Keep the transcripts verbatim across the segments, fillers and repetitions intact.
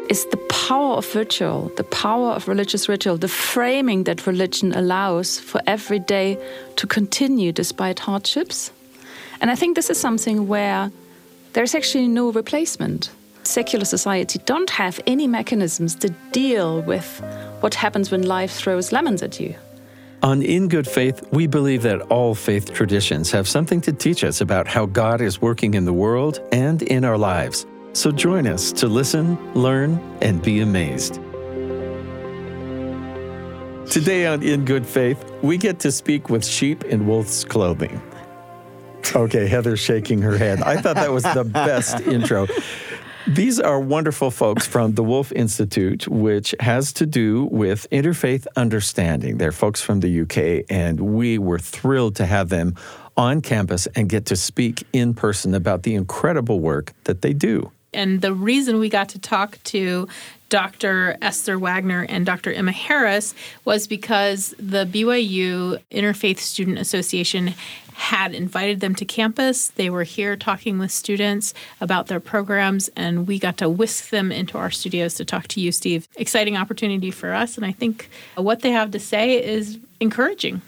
is the power of ritual, the power of religious ritual, the framing that religion allows for every day to continue despite hardships. And I think this is something where there's actually no replacement. Secular society don't have any mechanisms to deal with what happens when life throws lemons at you. On In Good Faith, we believe that all faith traditions have something to teach us about how God is working in the world and in our lives. So join us to listen, learn, and be amazed. Today on In Good Faith, we get to speak with sheep in wolf's clothing. Okay, Heather's shaking her head. I thought that was the best intro. These are wonderful folks from the Wolf Institute, which has to do with interfaith understanding. They're folks from the U K, and we were thrilled to have them on campus and get to speak in person about the incredible work that they do. And the reason we got to talk to Doctor Esther Wagner and Doctor Emma Harris was because the B Y U Interfaith Student Association had invited them to campus. They were here talking with students about their programs, and we got to whisk them into our studios to talk to you, Steve. Exciting opportunity for us, and I think what they have to say is encouraging.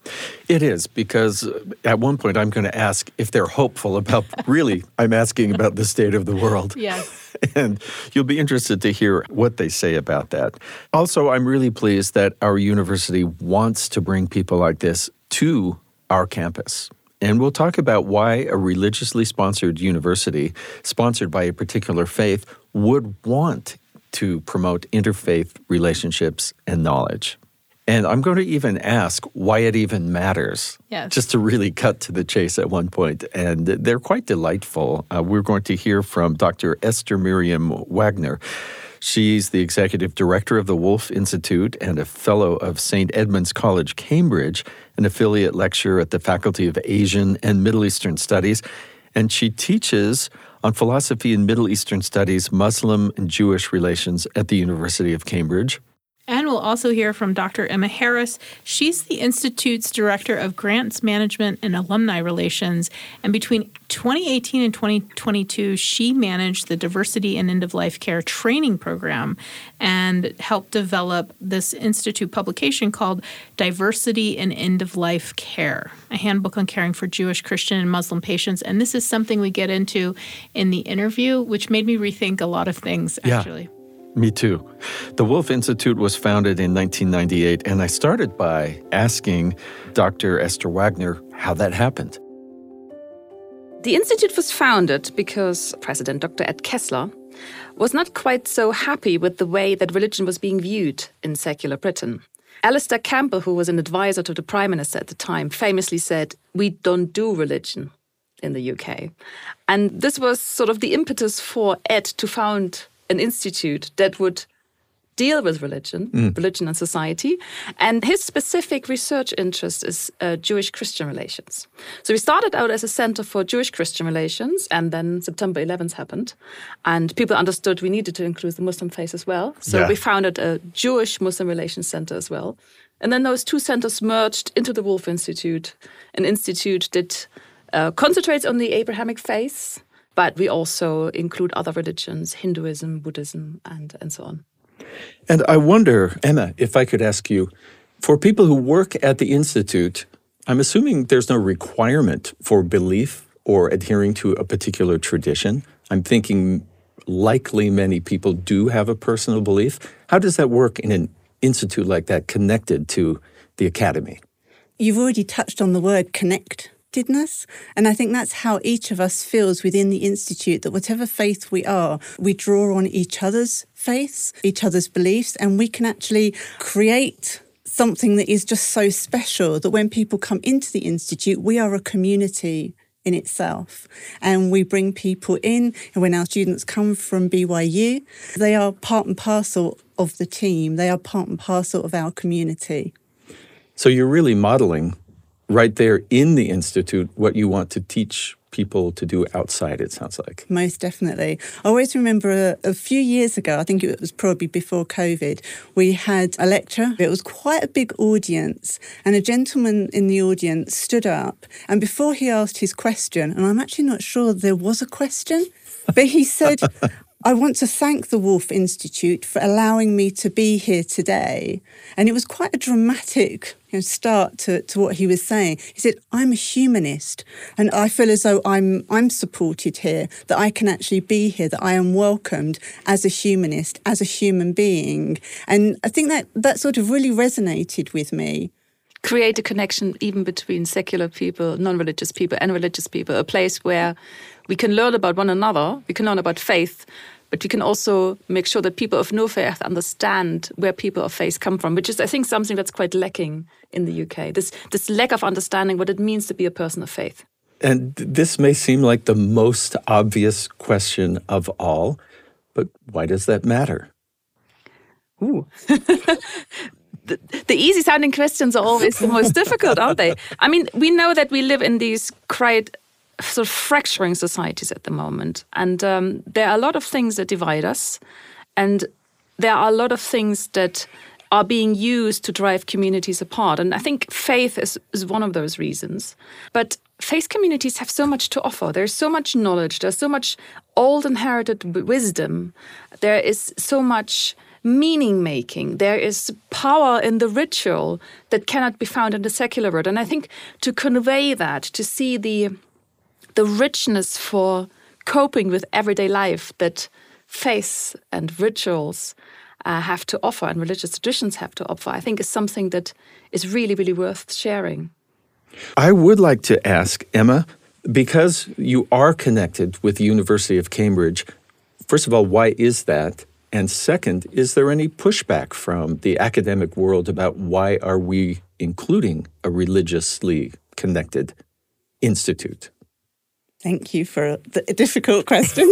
It is, because at one point I'm going to ask if they're hopeful about, really, I'm asking about the state of the world. Yes. And you'll be interested to hear what they say about that. Also, I'm really pleased that our university wants to bring people like this to our campus. And we'll talk about why a religiously sponsored university, sponsored by a particular faith, would want to promote interfaith relationships and knowledge. And I'm going to even ask why it even matters, yes. just to really cut to the chase at one point. And they're quite delightful. Uh, we're going to hear from Doctor Esther Miriam Wagner. She's the executive director of the Wolf Institute and a fellow of Saint Edmund's College, Cambridge, an affiliate lecturer at the Faculty of Asian and Middle Eastern Studies. And she teaches on philosophy and Middle Eastern studies, Muslim and Jewish relations at the University of Cambridge. And we'll also hear from Doctor Emma Harris. She's the Institute's Director of Grants Management and Alumni Relations. And between twenty eighteen and twenty twenty-two, she managed the Diversity and End-of-Life Care Training Program and helped develop this Institute publication called Diversity and End-of-Life Care, a handbook on caring for Jewish, Christian, and Muslim patients. And this is something we get into in the interview, which made me rethink a lot of things, actually. Yeah. Me too. The Wolf Institute was founded in nineteen ninety-eight, and I started by asking Doctor Esther Wagner how that happened. The Institute was founded because President Doctor Ed Kessler was not quite so happy with the way that religion was being viewed in secular Britain. Alistair Campbell, who was an advisor to the Prime Minister at the time, famously said, "We don't do religion in the U K." And this was sort of the impetus for Ed to found an institute that would deal with religion, mm. religion and society. And his specific research interest is uh, Jewish-Christian relations. So we started out as a center for Jewish-Christian relations, and then September eleventh happened. And people understood we needed to include the Muslim faith as well. So yeah. we founded a Jewish-Muslim relations center as well. And then those two centers merged into the Wolf Institute, an institute that uh, concentrates on the Abrahamic faith, but we also include other religions, Hinduism, Buddhism, and, and so on. And I wonder, Emma, if I could ask you, for people who work at the Institute, I'm assuming there's no requirement for belief or adhering to a particular tradition. I'm thinking likely many people do have a personal belief. How does that work in an institute like that connected to the academy? You've already touched on the word connect. And I think that's how each of us feels within the Institute, that whatever faith we are, we draw on each other's faiths, each other's beliefs, and we can actually create something that is just so special that when people come into the Institute, we are a community in itself. And we bring people in, and when our students come from B Y U, they are part and parcel of the team. They are part and parcel of our community. So you're really modeling right there in the Institute what you want to teach people to do outside, it sounds like. Most definitely. I always remember a, a few years ago, I think it was probably before COVID, we had a lecture. It was quite a big audience, and a gentleman in the audience stood up, and before he asked his question, and I'm actually not sure there was a question, but he said, I want to thank the Woolf Institute for allowing me to be here today. And it was quite a dramatic you know, start to, to what he was saying. He said, I'm a humanist, and I feel as though I'm I'm supported here, that I can actually be here, that I am welcomed as a humanist, as a human being. And I think that, that sort of really resonated with me. Create a connection even between secular people, non-religious people and religious people, a place where we can learn about one another, we can learn about faith, but we can also make sure that people of no faith understand where people of faith come from, which is, I think, something that's quite lacking in the U K, this, this lack of understanding what it means to be a person of faith. And this may seem like the most obvious question of all, but why does that matter? Ooh. The, the easy-sounding questions are always the most difficult, aren't they? I mean, we know that we live in these quite sort of fracturing societies at the moment. And um, there are a lot of things that divide us. And there are a lot of things that are being used to drive communities apart. And I think faith is, is one of those reasons. But faith communities have so much to offer. There's so much knowledge. There's so much old inherited wisdom. There is so much meaning making. There is power in the ritual that cannot be found in the secular world. And I think to convey that, to see the the richness for coping with everyday life that faith and rituals uh, have to offer and religious traditions have to offer, I think is something that is really, really worth sharing. I would like to ask, Emma, because you are connected with the University of Cambridge, first of all, why is that? And second, is there any pushback from the academic world about why are we including a religiously connected institute? Thank you for the difficult question.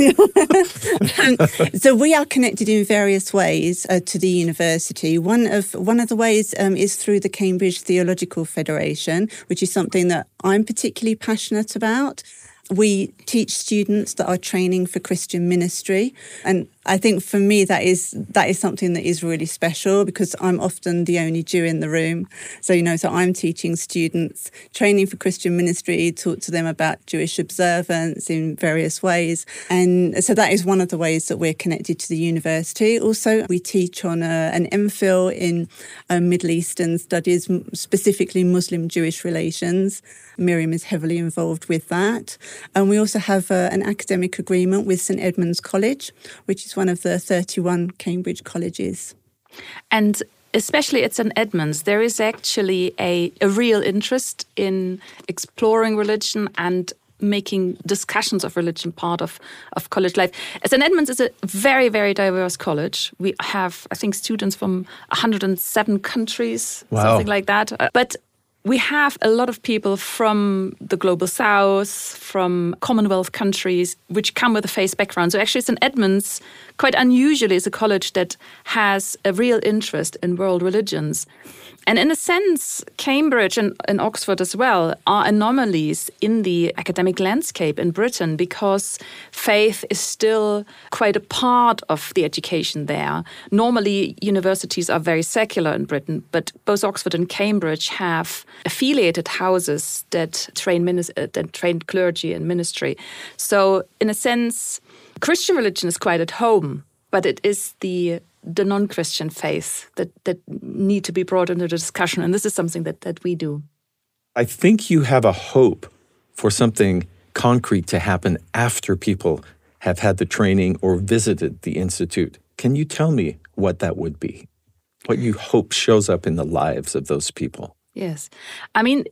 So we are connected in various ways uh, to the university. One of one of the ways um, is through the Cambridge Theological Federation, which is something that I'm particularly passionate about. We teach students that are training for Christian ministry, and I think for me that is that is something that is really special because I'm often the only Jew in the room. So you know, so I'm teaching students training for Christian ministry, talk to them about Jewish observance in various ways, and so that is one of the ways that we're connected to the university. Also, we teach on a, an MPhil in uh, Middle Eastern studies, specifically Muslim Jewish relations. Miriam is heavily involved with that. And we also have uh, an academic agreement with St Edmund's College, which is one of the thirty-one Cambridge colleges. And especially at St Edmund's, there is actually a, a real interest in exploring religion and making discussions of religion part of, of college life. St Edmund's is a very, very diverse college. We have, I think, students from one hundred seven countries, wow. something like that. But we have a lot of people from the Global South, from Commonwealth countries, which come with a faith background. So actually St Edmund's, quite unusually, is a college that has a real interest in world religions. And in a sense, Cambridge and, and Oxford as well are anomalies in the academic landscape in Britain because faith is still quite a part of the education there. Normally, universities are very secular in Britain, but both Oxford and Cambridge have affiliated houses that train, minis- uh, that train clergy and ministry. So in a sense, Christian religion is quite at home, but it is the the non-Christian faith that, that need to be brought into the discussion. And this is something that, that we do. I think you have a hope for something concrete to happen after people have had the training or visited the Institute. Can you tell me what that would be? What you hope shows up in the lives of those people? Yes. I mean,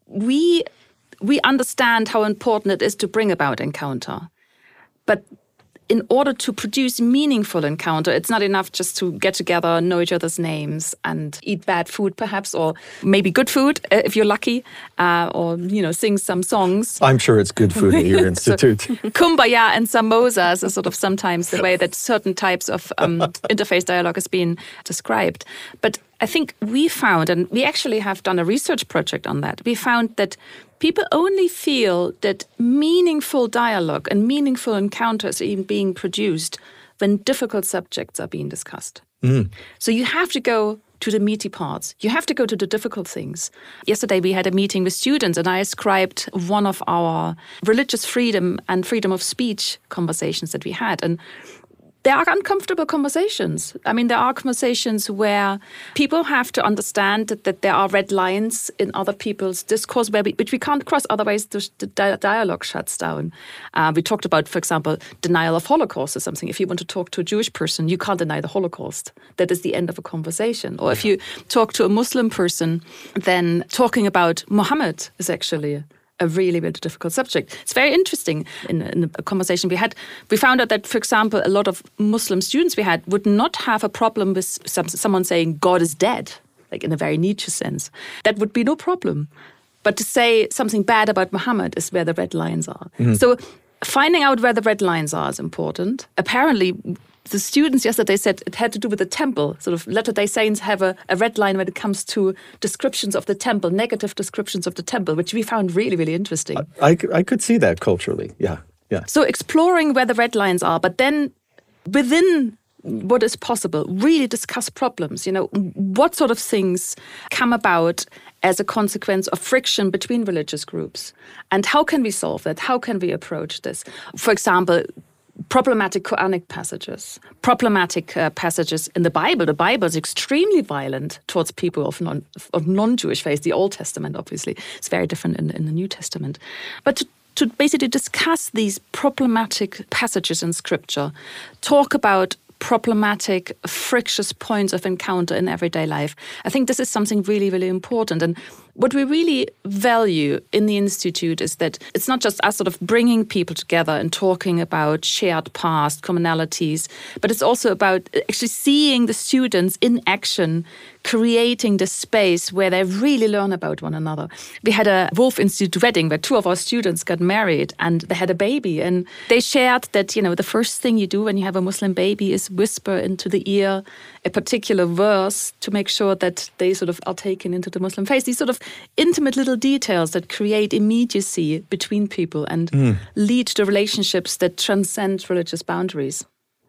we we understand how important it is to bring about encounter. But in order to produce meaningful encounter, it's not enough just to get together, know each other's names, and eat bad food, perhaps, or maybe good food if you're lucky, uh, or you know, sing some songs. I'm sure it's good food at your institute. So, kumbaya and samosas is sort of sometimes the way that certain types of um, interfaith dialogue is being described. But I think we found, and we actually have done a research project on that, we found that people only feel that meaningful dialogue and meaningful encounters are even being produced when difficult subjects are being discussed. Mm. So you have to go to the meaty parts. You have to go to the difficult things. Yesterday we had a meeting with students and I ascribed one of our religious freedom and freedom of speech conversations that we had. And there are uncomfortable conversations. I mean, there are conversations where people have to understand that, that there are red lines in other people's discourse where we, which we can't cross, otherwise the, the dialogue shuts down. Uh, we talked about, for example, denial of Holocaust or something. If you want to talk to a Jewish person, you can't deny the Holocaust. That is the end of a conversation. Or if you talk to a Muslim person, then talking about Muhammad is actually a really, really difficult subject. It's very interesting. In, in a conversation we had, we found out that, for example, a lot of Muslim students we had would not have a problem with some, someone saying God is dead, like in a very Nietzsche sense. That would be no problem. But to say something bad about Muhammad is where the red lines are. Mm-hmm. So finding out where the red lines are is important. Apparently, the students yesterday said it had to do with the temple. Sort of Latter-day Saints have a, a red line when it comes to descriptions of the temple, negative descriptions of the temple, which we found really, really interesting. I, I, I could see that culturally, yeah, yeah. So exploring where the red lines are, but then within what is possible, really discuss problems. You know, what sort of things come about as a consequence of friction between religious groups? And how can we solve that? How can we approach this? For example, problematic Quranic passages, problematic uh, passages in the Bible. The Bible is extremely violent towards people of, non, of non-Jewish faith. The Old Testament, obviously, is very different in, in the New Testament. But to, to basically discuss these problematic passages in Scripture, talk about problematic, frictious points of encounter in everyday life. I think this is something really, really important. And what we really value in the Institute is that it's not just us sort of bringing people together and talking about shared past, commonalities, but it's also about actually seeing the students in action, creating the space where they really learn about one another. We had a Wolf Institute wedding where two of our students got married and they had a baby. And they shared that, you know, the first thing you do when you have a Muslim baby is whisper into the ear a particular verse to make sure that they sort of are taken into the Muslim faith. These sort of intimate little details that create immediacy between people and mm. lead to relationships that transcend religious boundaries.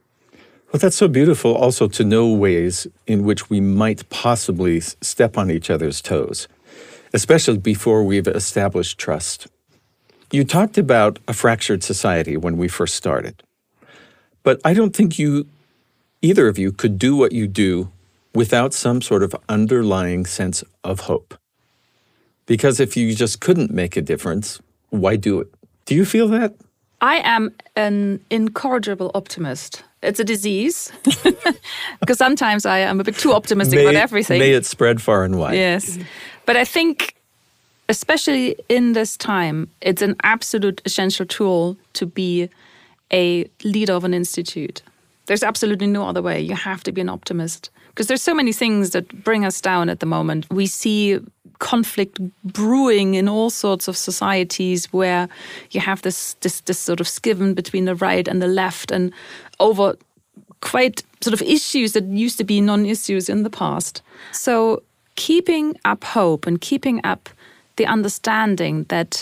Well, that's so beautiful also to know ways in which we might possibly step on each other's toes, especially before we've established trust. You talked about a fractured society when we first started, but I don't think you, either of you, could do what you do without some sort of underlying sense of hope. Because if you just couldn't make a difference, why do it? Do you feel that? I am an incorrigible optimist. It's a disease, because sometimes I am a bit too optimistic may, about everything. May it spread far and wide. Yes. But I think, especially in this time, it's an absolute essential tool to be a leader of an institute. There's absolutely no other way. You have to be an optimist. Because there's so many things that bring us down at the moment. We see conflict brewing in all sorts of societies where you have this, this this sort of schism between the right and the left and over quite sort of issues that used to be non-issues in the past. So keeping up hope and keeping up the understanding that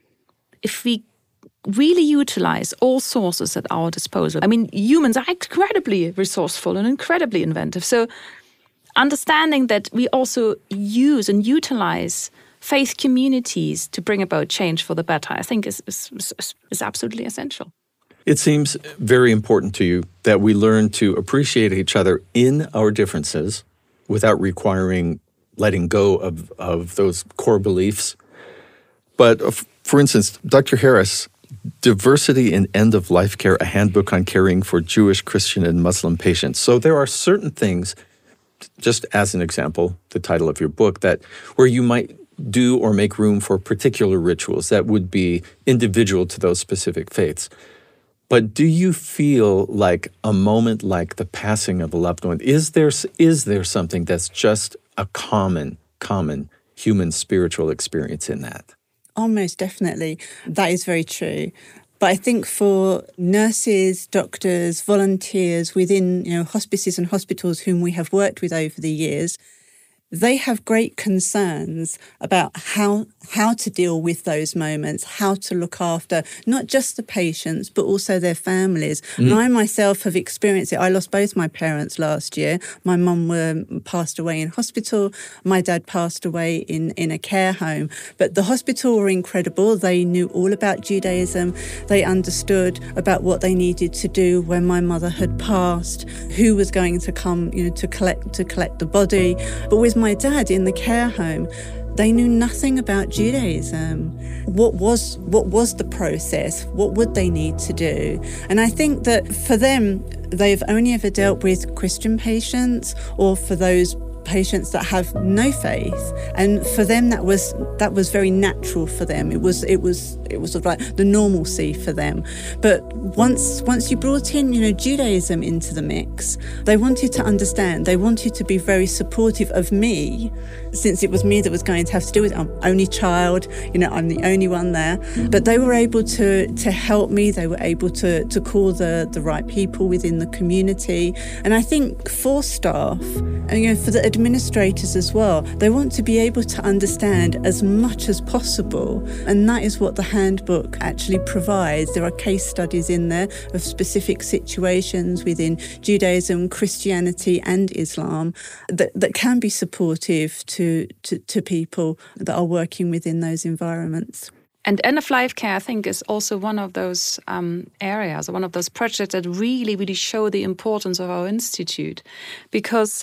if we really utilize all sources at our disposal. I mean, humans are incredibly resourceful and incredibly inventive. So understanding that we also use and utilize faith communities to bring about change for the better, I think is, is, is absolutely essential. It seems very important to you that we learn to appreciate each other in our differences without requiring letting go of, of those core beliefs. But uh, for instance, Doctor Harris, Diversity in End-of-Life Care, a handbook on caring for Jewish, Christian, and Muslim patients. So there are certain things, just as an example, the title of your book, that where you might do or make room for particular rituals that would be individual to those specific faiths. But do you feel like a moment like the passing of a loved one, is there is there something that's just a common, common human spiritual experience in that? Oh, most definitely. That is very true. But I think for nurses, doctors, volunteers within, you know, hospices and hospitals whom we have worked with over the years, they have great concerns about how how to deal with those moments, how to look after not just the patients, but also their families. Mm. And I myself have experienced it. I lost both my parents last year. My mum were, passed away in hospital. My dad passed away in, in a care home. But the hospital were incredible. They knew all about Judaism. They understood about what they needed to do when my mother had passed, who was going to come, you know, to collect to collect the body. But with my dad in the care home, they knew nothing about Judaism. What was what was the process? What would they need to do? And I think that for them, they've only ever dealt with Christian patients or for those patients that have no faith, and for them that was that was very natural for them. It was it was it was sort of like the normalcy for them. But once once you brought in, you know, Judaism into the mix, they wanted to understand. They wanted to be very supportive of me, since it was me that was going to have to do with it. I'm only child, you know, I'm the only one there. Mm-hmm. But they were able to to help me. They were able to to call the the right people within the community. And I think for staff, and you know, for the administrators as well, they want to be able to understand as much as possible, and that is what the handbook actually provides. There are case studies in there of specific situations within Judaism, Christianity and Islam that, that can be supportive to, to, to people that are working within those environments. And end-of-life care, I think, is also one of those um, areas, one of those projects that really, really show the importance of our institute, because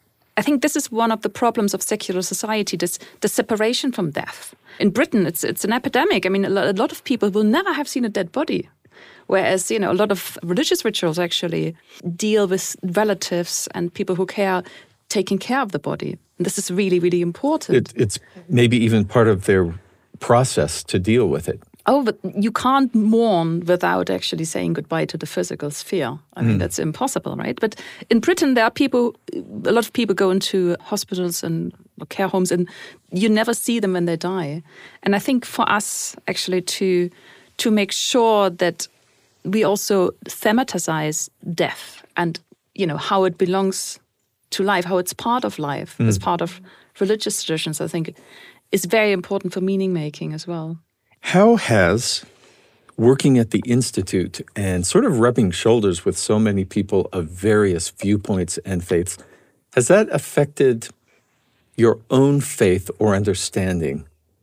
I think this is one of the problems of secular society, this the separation from death. In Britain, it's it's an epidemic. I mean, a lot of people will never have seen a dead body, whereas, you know, a lot of religious rituals actually deal with relatives and people who care, taking care of the body. And this is really, really important. It, it's maybe even part of their process to deal with it. Oh, but you can't mourn without actually saying goodbye to the physical sphere. I mean, mm. that's impossible, right? But in Britain, there are people, a lot of people go into hospitals and care homes, and you never see them when they die. And I think for us, actually, to to make sure that we also thematize death and, you know, how it belongs to life, how it's part of life, mm. as part of religious traditions, I think is very important for meaning making as well. How has working at the Institute and sort of rubbing shoulders with so many people of various viewpoints and faiths, has that affected your own faith or understanding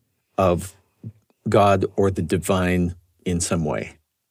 of God or the divine in some way?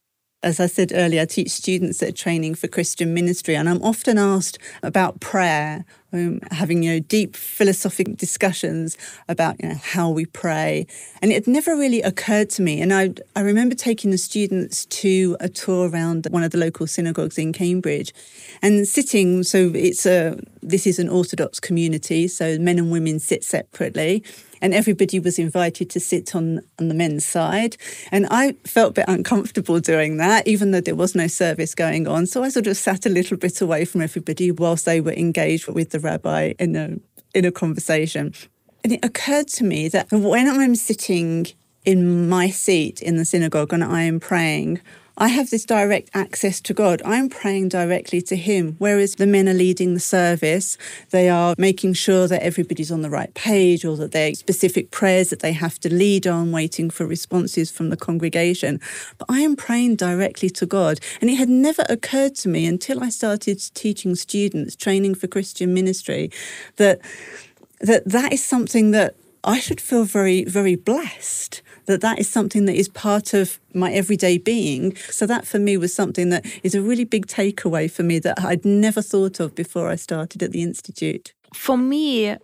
As I said earlier, I teach students that are training for Christian ministry, and I'm often asked about prayer, um, having, you know, deep philosophical discussions about, you know, how we pray. And it never really occurred to me. And I, I remember taking the students to a tour around one of the local synagogues in Cambridge and sitting, so it's a, this is an Orthodox community, so men and women sit separately. And everybody was invited to sit on, on the men's side. And I felt a bit uncomfortable doing that, even though there was no service going on. So I sort of sat a little bit away from everybody whilst they were engaged with the rabbi in a, in a conversation. And it occurred to me that when I'm sitting in my seat in the synagogue and I am praying, I have this direct access to God. I'm praying directly to him, whereas the men are leading the service. They are making sure that everybody's on the right page, or that there are specific prayers that they have to lead on, waiting for responses from the congregation. But I am praying directly to God. And it had never occurred to me until I started teaching students, training for Christian ministry, that that, that is something that I should feel very, very blessed, that that is something that is part of my everyday being. So that for me was something that is a really big takeaway for me that I'd never thought of before I started at the Institute. For me,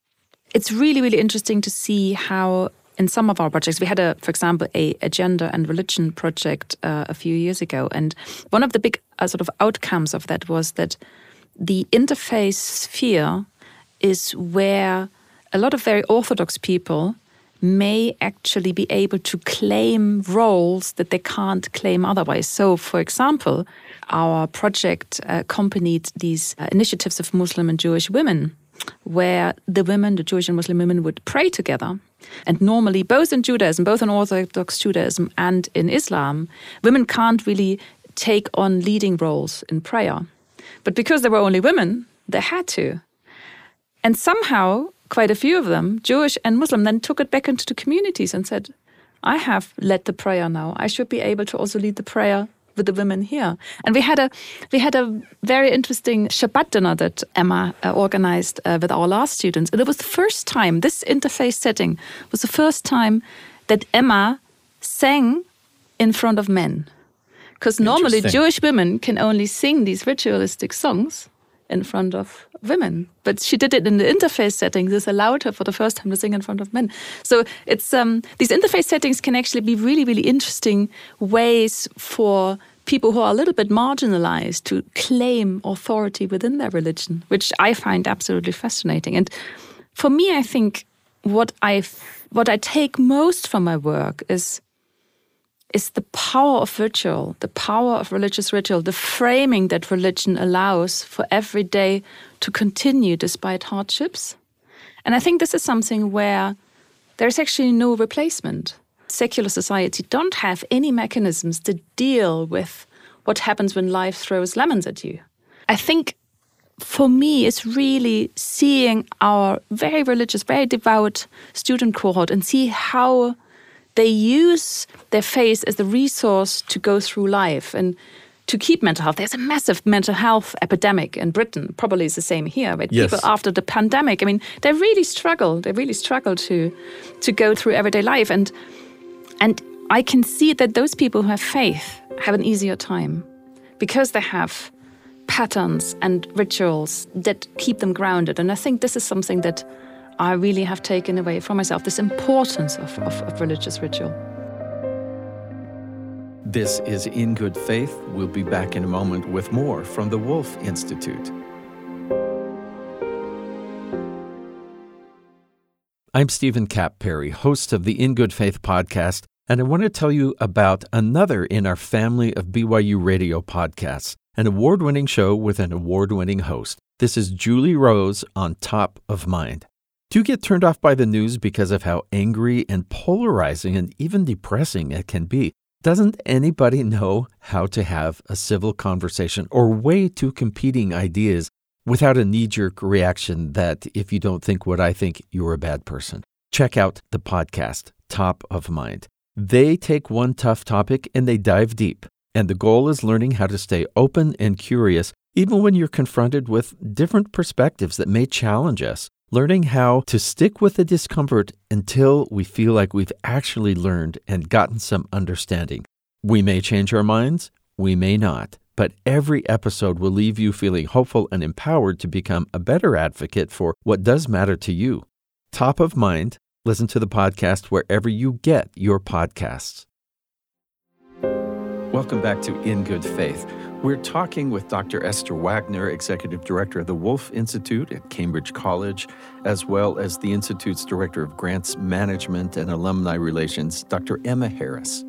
it's really, really interesting to see how in some of our projects, we had, a, for example, a, a gender and religion project uh, a few years ago. And one of the big uh, sort of outcomes of that was that the interfaith sphere is where a lot of very Orthodox people may actually be able to claim roles that they can't claim otherwise. So, for example, our project accompanied these uh, initiatives of Muslim and Jewish women, where the women, the Jewish and Muslim women, would pray together. And normally, both in Judaism, both in Orthodox Judaism and in Islam, women can't really take on leading roles in prayer. But because they were only women, they had to. And somehow, quite a few of them, Jewish and Muslim, then took it back into the communities and said, I have led the prayer now. I should be able to also lead the prayer with the women here. And we had a we had a very interesting Shabbat dinner that Emma uh, organized uh, with our last students. And it was the first time, this interfaith setting was the first time that Emma sang in front of men. Because normally Jewish women can only sing these ritualistic songs in front of women. But she did it in the interfaith setting. This allowed her for the first time to sing in front of men. So it's um, these interfaith settings can actually be really, really interesting ways for people who are a little bit marginalized to claim authority within their religion, which I find absolutely fascinating. And for me, I think what I what I take most from my work is is the power of ritual, the power of religious ritual, the framing that religion allows for every day to continue despite hardships. And I think this is something where there's actually no replacement. Secular society don't have any mechanisms to deal with what happens when life throws lemons at you. I think for me, it's really seeing our very religious, very devout student cohort and see how they use their faith as the resource to go through life and to keep mental health. There's a massive mental health epidemic in Britain. Probably it's the same here. But yes. People after the pandemic, I mean, they really struggle. They really struggle to to go through everyday life. And and I can see that those people who have faith have an easier time because they have patterns and rituals that keep them grounded. And I think this is something that I really have taken away from myself, this importance of, of, of religious ritual. This is In Good Faith. We'll be back in a moment with more from the Wolf Institute. I'm Stephen Kapp Perry, host of the In Good Faith podcast, and I want to tell you about another in our family of B Y U radio podcasts, an award-winning show with an award-winning host. This is Julie Rose on Top of Mind. Do you get turned off by the news because of how angry and polarizing and even depressing it can be? Doesn't anybody know how to have a civil conversation or weigh two competing ideas without a knee-jerk reaction that if you don't think what I think, you're a bad person? Check out the podcast, Top of Mind. They take one tough topic and they dive deep. And the goal is learning how to stay open and curious, even when you're confronted with different perspectives that may challenge us. Learning how to stick with the discomfort until we feel like we've actually learned and gotten some understanding. We may change our minds, we may not, but every episode will leave you feeling hopeful and empowered to become a better advocate for what does matter to you. Top of Mind, listen to the podcast wherever you get your podcasts. Welcome back to In Good Faith. We're talking with Doctor Esther Wagner, Executive Director of the Wolf Institute at Cambridge College, as well as the Institute's Director of Grants Management and Alumni Relations, Doctor Emma Harris.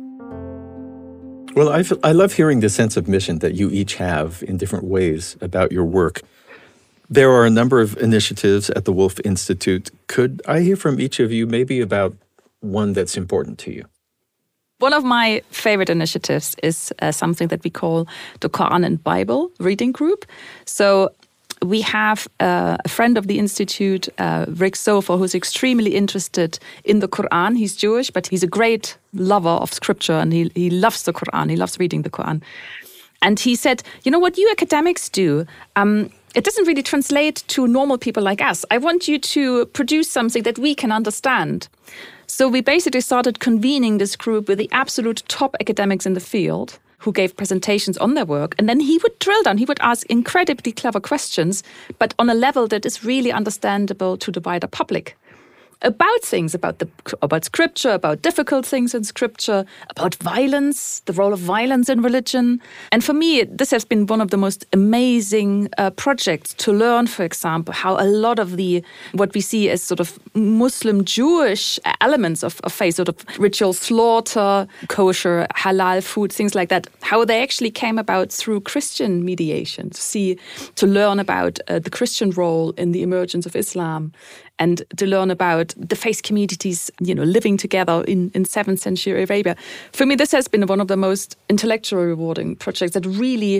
Well, I, I love hearing the sense of mission that you each have in different ways about your work. There are a number of initiatives at the Wolf Institute. Could I hear from each of you maybe about one that's important to you? One of my favorite initiatives is uh, something that we call the Quran and Bible Reading Group. So we have uh, a friend of the Institute, uh, Rick Sofer, who's extremely interested in the Quran. He's Jewish, but he's a great lover of scripture and he, he loves the Quran. He loves reading the Quran. And he said, you know what you academics do? Um, it doesn't really translate to normal people like us. I want you to produce something that we can understand. So we basically started convening this group with the absolute top academics in the field who gave presentations on their work. And then he would drill down. He would ask incredibly clever questions, but on a level that is really understandable to the wider public. About things, about the about scripture, about difficult things in scripture, about violence, the role of violence in religion. And for me, this has been one of the most amazing uh, projects to learn, for example, how a lot of the, what we see as sort of Muslim Jewish elements of, of faith, sort of ritual slaughter, kosher, halal food, things like that, how they actually came about through Christian mediation, to see, to learn about uh, the Christian role in the emergence of Islam, and to learn about the faith communities, you know, living together in, in seventh century Arabia. For me, this has been one of the most intellectually rewarding projects that really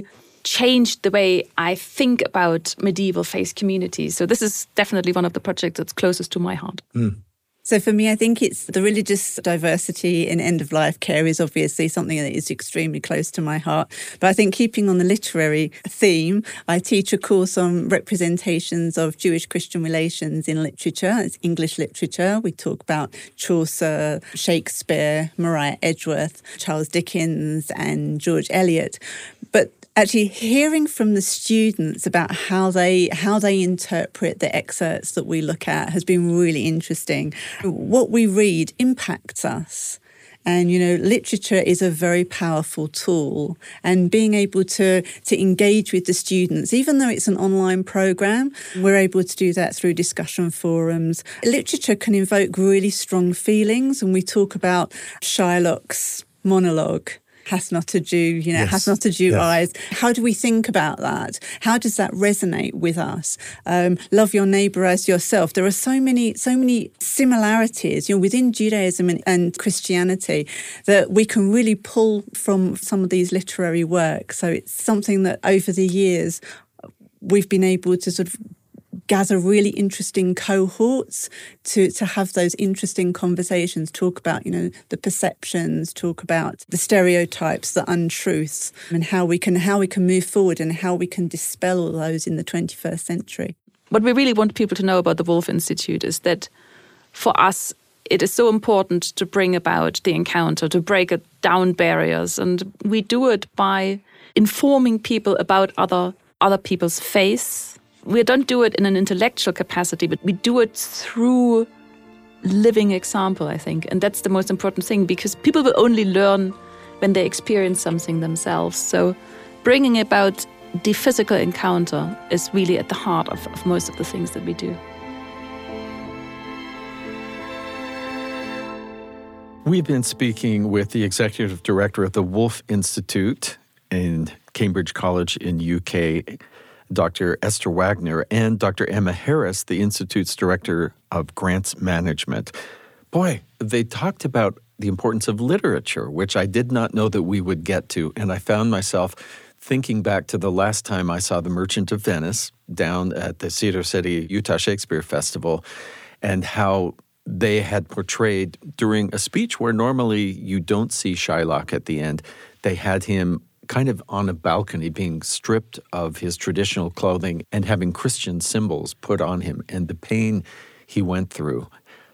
changed the way I think about medieval faith communities. So this is definitely one of the projects that's closest to my heart. Mm. So for me, I think it's the religious diversity in end-of-life care is obviously something that is extremely close to my heart. But I think keeping on the literary theme, I teach a course on representations of Jewish-Christian relations in literature. It's English literature. We talk about Chaucer, Shakespeare, Maria Edgeworth, Charles Dickens and George Eliot. But actually hearing from the students about how they how they interpret the excerpts that we look at has been really interesting. What we read impacts us. And, you know, literature is a very powerful tool. And being able to, to engage with the students, even though it's an online program, we're able to do that through discussion forums. Literature can evoke really strong feelings. And we talk about Shylock's monologue. Hath not a Jew, you know, yes. hath not a Jew yes. eyes. How do we think about that? How does that resonate with us? Um, love your neighbour as yourself. There are so many, so many similarities, you know, within Judaism and, and Christianity that we can really pull from some of these literary works. So it's something that over the years we've been able to sort of gather really interesting cohorts to, to have those interesting conversations, talk about, you know, the perceptions, talk about the stereotypes, the untruths, and how we can how we can move forward and how we can dispel all those in the twenty-first century. What we really want people to know about the Woolf Institute is that for us, it is so important to bring about the encounter, to break down barriers. And we do it by informing people about other other people's faiths. We don't do it in an intellectual capacity, but we do it through living example, I think. And that's the most important thing, because people will only learn when they experience something themselves. So bringing about the physical encounter is really at the heart of, of most of the things that we do. We've been speaking with the executive director of the Woolf Institute in Cambridge College in U K, Doctor Esther Wagner, and Doctor Emma Harris, the Institute's Director of Grants Management. Boy, they talked about the importance of literature, which I did not know that we would get to. And I found myself thinking back to the last time I saw The Merchant of Venice down at the Cedar City Utah Shakespeare Festival, and how they had portrayed during a speech where normally you don't see Shylock at the end, they had him kind of on a balcony being stripped of his traditional clothing and having Christian symbols put on him, and the pain he went through.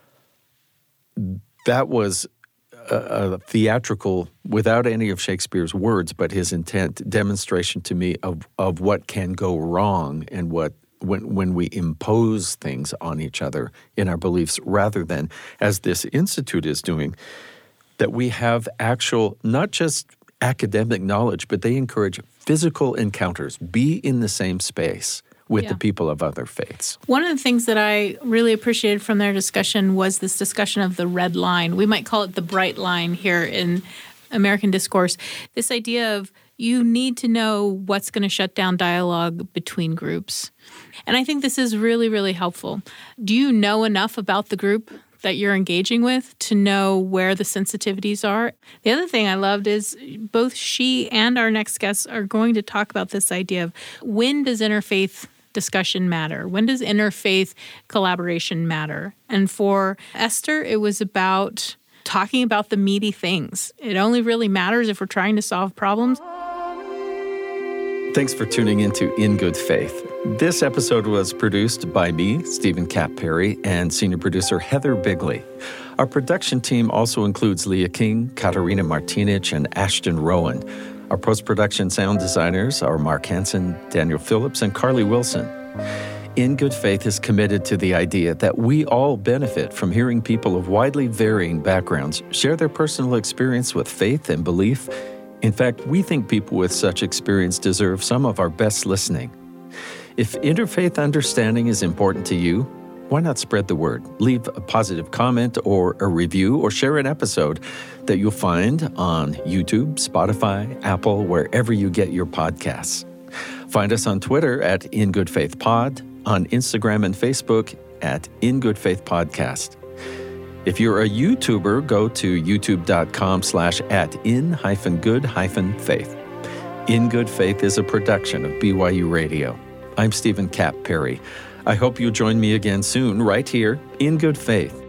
That was a, a theatrical, without any of Shakespeare's words, but his intent, demonstration to me of, of what can go wrong and what when when we impose things on each other in our beliefs, rather than, as this institute is doing, that we have actual, not just academic knowledge, but they encourage physical encounters. Be in the same space with yeah. the people of other faiths. One of the things that I really appreciated from their discussion was this discussion of the red line. We might call it the bright line here in American discourse. This idea of you need to know what's going to shut down dialogue between groups. And I think this is really, really helpful. Do you know enough about the group that you're engaging with to know where the sensitivities are? The other thing I loved is both she and our next guests are going to talk about this idea of when does interfaith discussion matter? When does interfaith collaboration matter? And for Esther, it was about talking about the meaty things. It only really matters if we're trying to solve problems. Thanks for tuning into In Good Faith. This episode was produced by me, Stephen Cap Perry, and senior producer Heather Bigley. Our production team also includes Leah King, Katarina Martinich, and Ashton Rowan. Our post-production sound designers are Mark Hansen, Daniel Phillips, and Carly Wilson. In Good Faith is committed to the idea that we all benefit from hearing people of widely varying backgrounds share their personal experience with faith and belief. In fact, we think people with such experience deserve some of our best listening. If interfaith understanding is important to you, why not spread the word? Leave a positive comment or a review, or share an episode that you'll find on YouTube, Spotify, Apple, wherever you get your podcasts. Find us on Twitter at In Good Faith Pod, on Instagram and Facebook at In Good Faith Podcast. If you're a YouTuber, go to youtube.com slash at in hyphen good hyphen faith. In Good Faith is a production of B Y U Radio. I'm Stephen Kapp Perry. I hope you'll join me again soon, right here, In Good Faith.